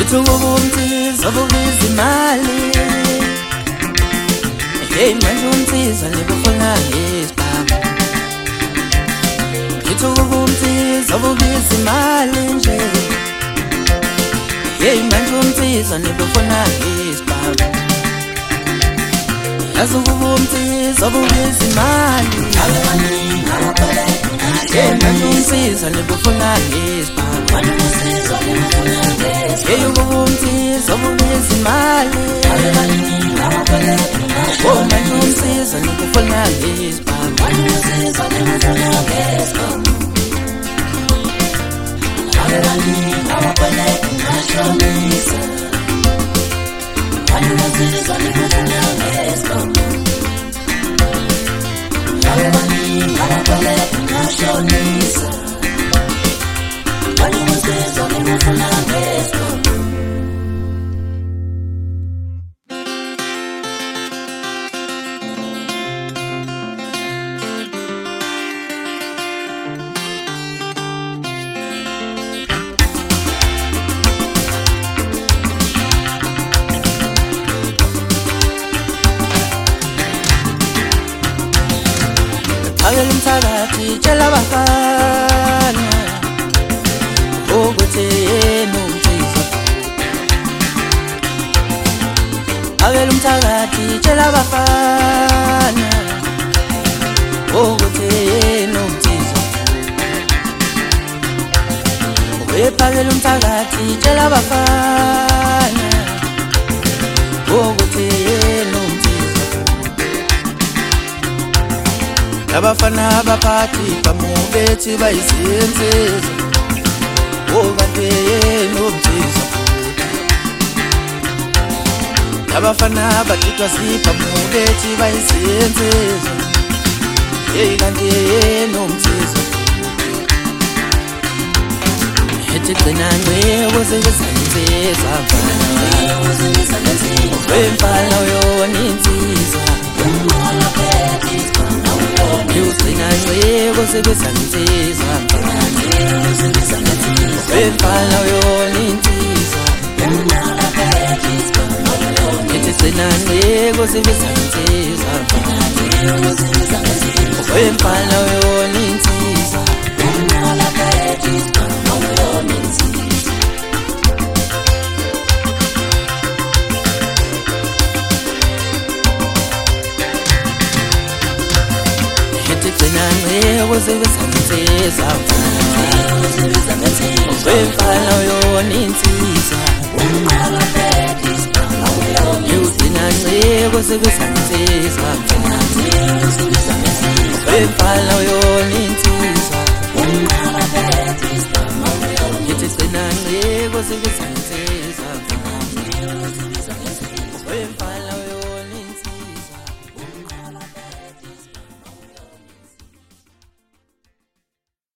Umsiza ubiza imali. Hey manje umsiza nikufuna ngesibhamu. Umsiza ubiza imali nje. Hey manje umsiza nikufuna ngesibhamu. Yazi umsiza ubiza imali. Hey manje umsiza nikufuna ngesibhamu. Hey umsiza ubiza imali. Oh manje umsiza nikufuna ngesibhamu. Akela umthakathi tshela abafana ukuthi yena umsiza. Akela umthakathi tshela abafana ukuthi yena umsiza. Uyephakela umthakathi tshela abafana ukuthi yena umsiza. Abafana abaphathi bamubethi bayizinsizwa. Kanti yena umsiza. Abafana abadidwa sipha mubethi bayizinsizwa. Kanti yena umsiza. Ethi gcina ncweko sebesansizwa. Wemfana uyona insizwa. Ugcina ncweko sebesansizwa. Wemfana uyona insizwa. Ethi gcina ncweko sebesansizwa. Wemfana uyona insizwa. Gcina ncweko sebesansizwa. Wemfana uyona insizwa. Ugcina ncweko sebesansizwa. Wemfana uyona insizwa. Gcina ncweko sebesansizwa.